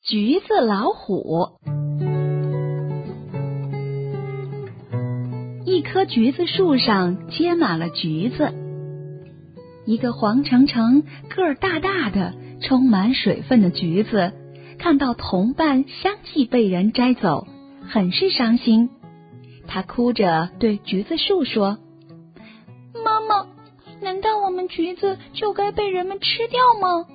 橘子老虎。一棵橘子树上结满了橘子，一个黄澄澄、个儿大大的、充满水分的橘子，看到同伴相继被人摘走，很是伤心。他哭着对橘子树说：“ 妈妈，难道我们橘子就该被人们吃掉吗？”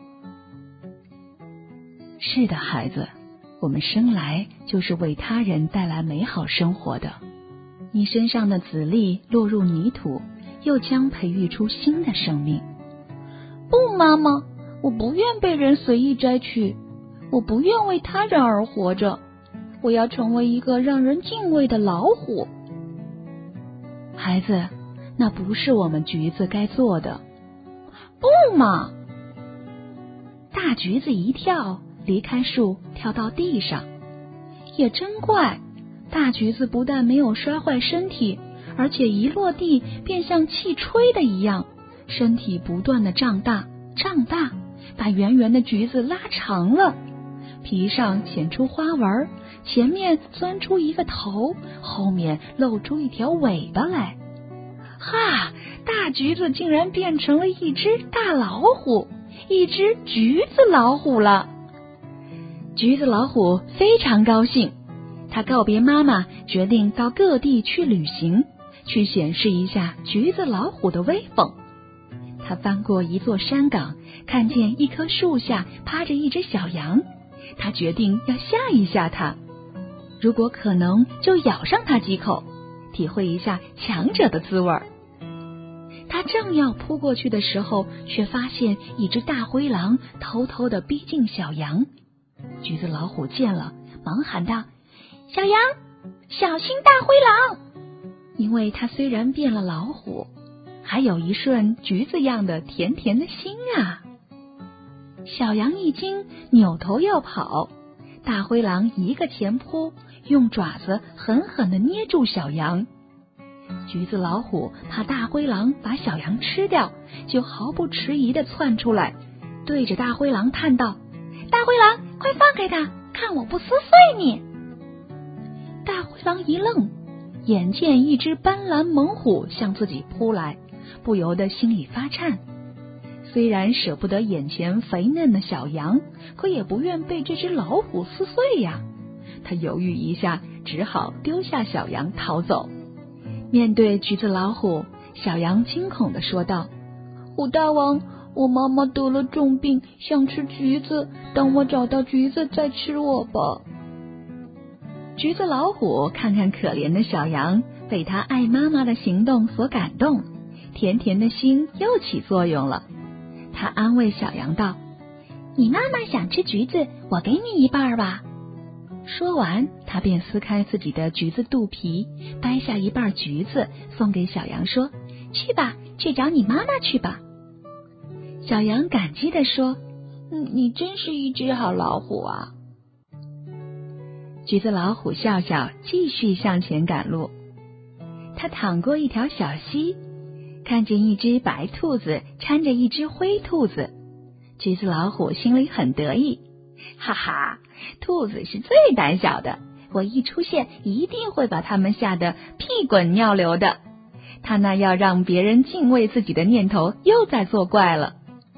是的，孩子，我们生来就是为他人带来美好生活的。你身上的籽粒落入泥土，又将培育出新的生命。 不，妈妈，我不愿被人随意摘取，我不愿为他人而活着，我要成为一个让人敬畏的老虎。 孩子，那不是我们橘子该做的。 不嘛！ 大橘子一跳，离开树，跳到地上。也真怪，大橘子不但没有摔坏身体，而且一落地便像气吹的一样，身体不断的胀大，把圆圆的橘子拉长了，皮上显出花纹，前面钻出一个头，后面露出一条尾巴来。哈！大橘子竟然变成了一只大老虎，一只橘子老虎了。橘子老虎非常高兴，他告别妈妈，决定到各地去旅行，去显示一下橘子老虎的威风。他翻过一座山岗，看见一棵树下趴着一只小羊，他决定要吓一吓它，如果可能就咬上它几口，体会一下强者的滋味。他正要扑过去的时候，却发现一只大灰狼偷偷地逼近小羊。橘子老虎见了，忙喊道：“小羊，小心大灰狼！”因为它虽然变了老虎，还有一顺橘子样的甜甜的心啊！小羊一惊，扭头要跑，大灰狼一个前扑，用爪子狠狠地捏住小羊。橘子老虎怕大灰狼把小羊吃掉，就毫不迟疑地窜出来，对着大灰狼叹道：“大灰狼，快放开它，看我不撕碎你！”大灰狼一愣，眼见一只斑斓猛虎向自己扑来，不由得心里发颤。虽然舍不得眼前肥嫩的小羊，可也不愿被这只老虎撕碎呀。他犹豫一下，只好丢下小羊逃走。面对橘子老虎，小羊惊恐地说道：“ 虎大王，我妈妈得了重病，想吃橘子，等我找到橘子再吃我吧。” 橘子老虎看看可怜的小羊，被他爱妈妈的行动所感动，甜甜的心又起作用了。他安慰小羊道：“你妈妈想吃橘子，我给你一半吧。”说完，他便撕开自己的橘子肚皮，掰下一半橘子送给小羊，说：“去吧，去找你妈妈去吧。”小羊感激地说：“ 你真是一只好老虎啊。” 橘子老虎笑笑，继续向前赶路。他淌过一条小溪，看见一只白兔子搀着一只灰兔子。橘子老虎心里很得意，哈哈，兔子是最胆小的，我一出现一定会把它们吓得屁滚尿流的。他那要让别人敬畏自己的念头又在作怪了。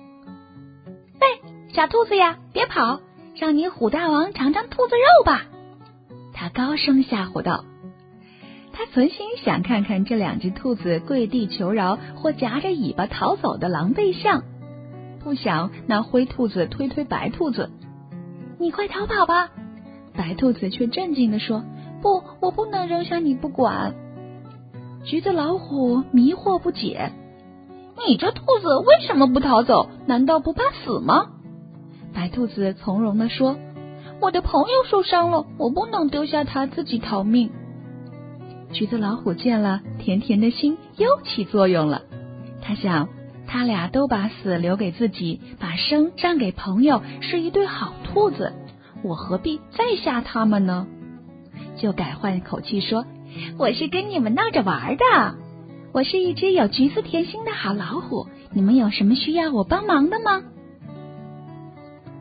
喂，小兔子呀，别跑，让你虎大王尝尝兔子肉吧。他高声吓唬道。他存心想看看这两只兔子跪地求饶或夹着尾巴逃走的狼狈相，不想那灰兔子推推白兔子：“你快逃跑吧！”白兔子却镇静地说：“ 不，我不能扔下你不管。” 橘子老虎迷惑不解：“ 你这兔子为什么不逃走？难道不怕死吗？” 白兔子从容地说：“ 我的朋友受伤了，我不能丢下他自己逃命。” 橘子老虎见了，甜甜的心又起作用了。他想，他俩都把死留给自己，把生让给朋友，是一对好兔子，我何必再吓他们呢？就改换口气说：“我是跟你们闹着玩的，我是一只有橘子甜心的好老虎，你们有什么需要我帮忙的吗？”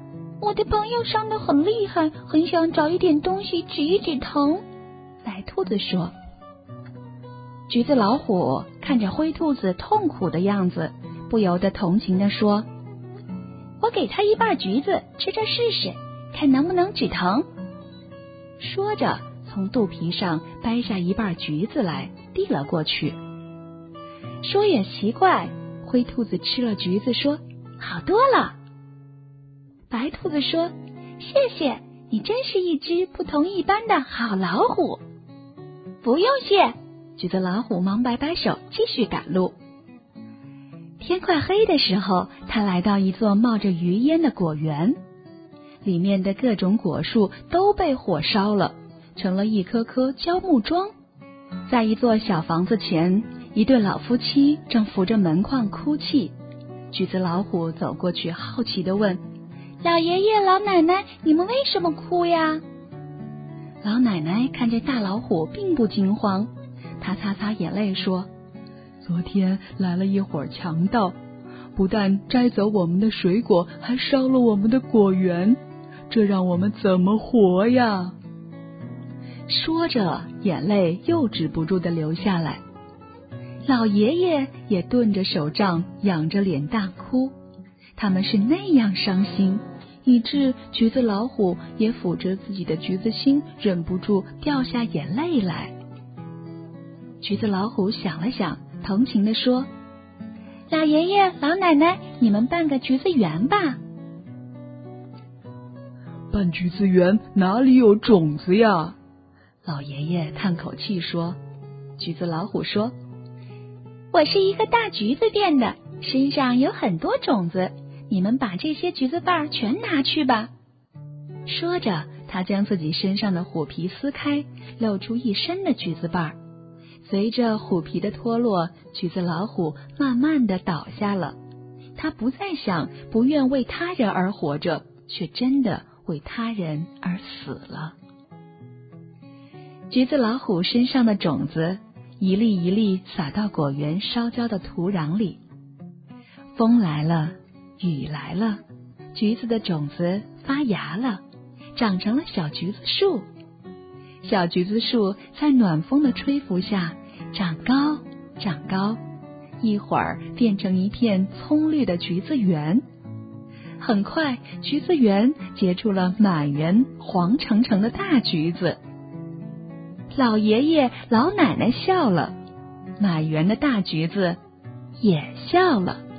我的朋友伤得很厉害，很想找一点东西止一止疼。 白兔子说。橘子老虎看着灰兔子痛苦的样子，不由得同情地说：我给他一半橘子，吃着试试，看能不能止疼。说着，从肚皮上掰下一半橘子来，递了过去。说也奇怪，灰兔子吃了橘子说：好多了。白兔子说：谢谢，你真是一只不同一般的好老虎。不用谢，橘子老虎忙摆摆手，继续赶路。天快黑的时候，他来到一座冒着余烟的果园，里面的各种果树都被火烧了，成了一棵棵焦木桩。在一座小房子前，一对老夫妻正扶着门框哭泣。橘子老虎走过去，好奇地问：老爷爷老奶奶，你们为什么哭呀？老奶奶看见大老虎并不惊慌，她擦擦眼泪说：昨天来了一伙强盗，不但摘走我们的水果，还烧了我们的果园，这让我们怎么活呀？说着，眼泪又止不住地流下来。老爷爷也顿着手杖，仰着脸大哭。他们是那样伤心，以致橘子老虎也抚着自己的橘子心，忍不住掉下眼泪来。橘子老虎想了想，同情地说：老爷爷老奶奶，你们办个橘子园吧。 办橘子园哪里有种子呀？ 老爷爷叹口气说。橘子老虎说：我是一个大橘子店的，身上有很多种子，你们把这些橘子瓣全拿去吧。说着，他将自己身上的虎皮撕开，露出一身的橘子瓣。随着虎皮的脱落，橘子老虎慢慢地倒下了。他不再想不愿为他人而活着，却真的为他人而死了。橘子老虎身上的种子一粒一粒撒到果园烧焦的土壤里。风来了，雨来了，橘子的种子发芽了，长成了小橘子树。小橘子树在暖风的吹拂下长高长高，一会儿变成一片葱绿的橘子园。很快，橘子园结出了满园黄澄澄的大橘子。老爷爷老奶奶笑了，满园的大橘子也笑了。